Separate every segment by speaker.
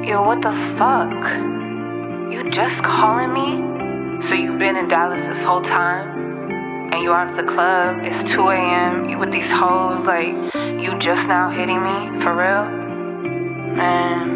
Speaker 1: Yo, what the fuck? You just calling me? So you been in Dallas this whole time? And you out of the club, it's 2 a.m., you with these hoes, like, you just now hitting me? For real? Man,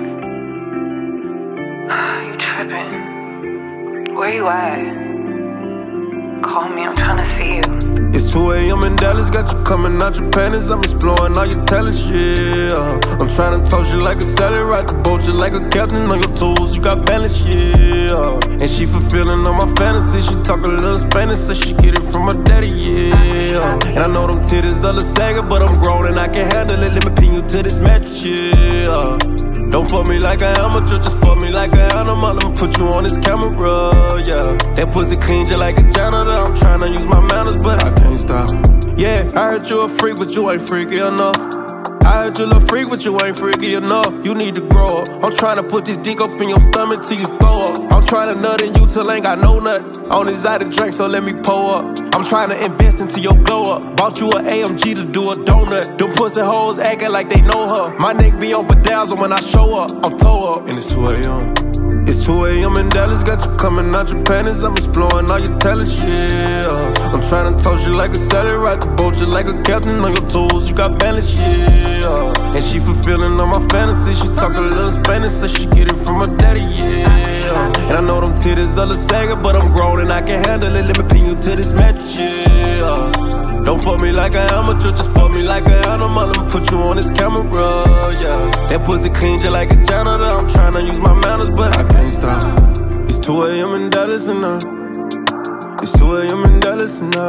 Speaker 1: you tripping. Where you at? Call me, I'm trying to see you.
Speaker 2: It's 2 a.m. in Dallas, got you coming out your panties. I'm exploring all your talents, yeah. I'm trying to toss you like a salad, ride the boat you like a captain on your toes. You got balance, yeah. And she fulfilling all my fantasies. She talk a little Spanish, so she get it from her daddy, yeah. And I know them titties are the saga, but I'm grown and I can handle it. Let me pin you to this match, yeah. Don't fuck me like an amateur, just fuck me like an animal. I'ma put you on this camera, yeah. That pussy clean just like a janitor. I'm tryna use my manners, but I can't stop. Yeah, I heard you a freak, but you ain't freaky enough. I heard you a freak, but you ain't freaky enough. You need to grow up. I'm tryna put this dick up in your stomach till you throw up. I'm tryna nut in you till ain't got no nut. On exotic drink, so let me pull up. I'm tryna invest into your glow up. Bought you an AMG to do a donut. Them pussy hoes acting like they know her. My neck be on bedazzle when I show up. I'm toe up, and it's 2 a.m. It's 2 a.m. in Dallas, got you coming out your panties. I'm exploring all your talents, yeah. I'm trying to toss you like a salad, ride the boat you like a captain on your toes. You got balance, yeah. And she fulfilling all my fantasies. She talk a little Spanish, so she get it from her daddy, yeah. And I know them titties are the saga, but I'm grown and I can handle it. Let me pin you to this match, yeah. Don't fuck me like an amateur, just fuck me like an animal. I'ma put you on this camera, yeah. That pussy clean just like a janitor. I'm tryna use my manners, but I can't stop. It's 2 a.m. in Dallas and it's 2 a.m. in Dallas and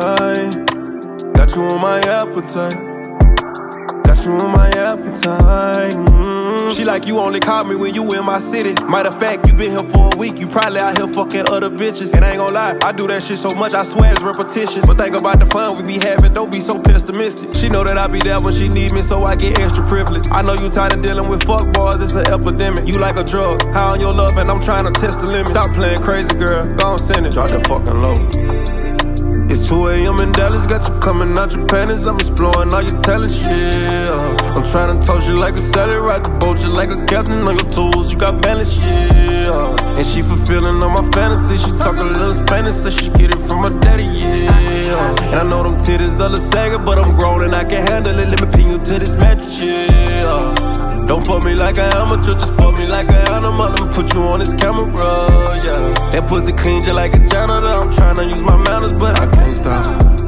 Speaker 2: got you on my appetite. Got you on my appetite. She like you only call me when you in my city. Matter of fact, you been here for a week. You probably out here fucking other bitches. And I ain't gon' lie, I do that shit so much, I swear it's repetitious. But think about the fun we be having, don't be so pessimistic. She know that I be there when she need me, so I get extra privilege. I know you tired of dealing with fuck boys, it's an epidemic. You like a drug, high on your love, and I'm trying to test the limit. Stop playing crazy, girl, go on send it. Drop that fucking low. It's 2 a.m. in Dallas, got you coming out your panties. I'm exploring all your talents, yeah. I'm tryna toss you like a salad, ride the boat you like a captain on your toes. You got balance, yeah. And she fulfilling all my fantasies. She talk a little Spanish, so she get it from her daddy, yeah. And I know them titties are the saga, but I'm grown and I can handle it. Let me pin you to this match, yeah. Don't fuck me like an amateur, just fuck me like an animal. I'ma put you on this camera, yeah. That pussy clean just like a janitor. I'm tryna use my manners, but I can't stop.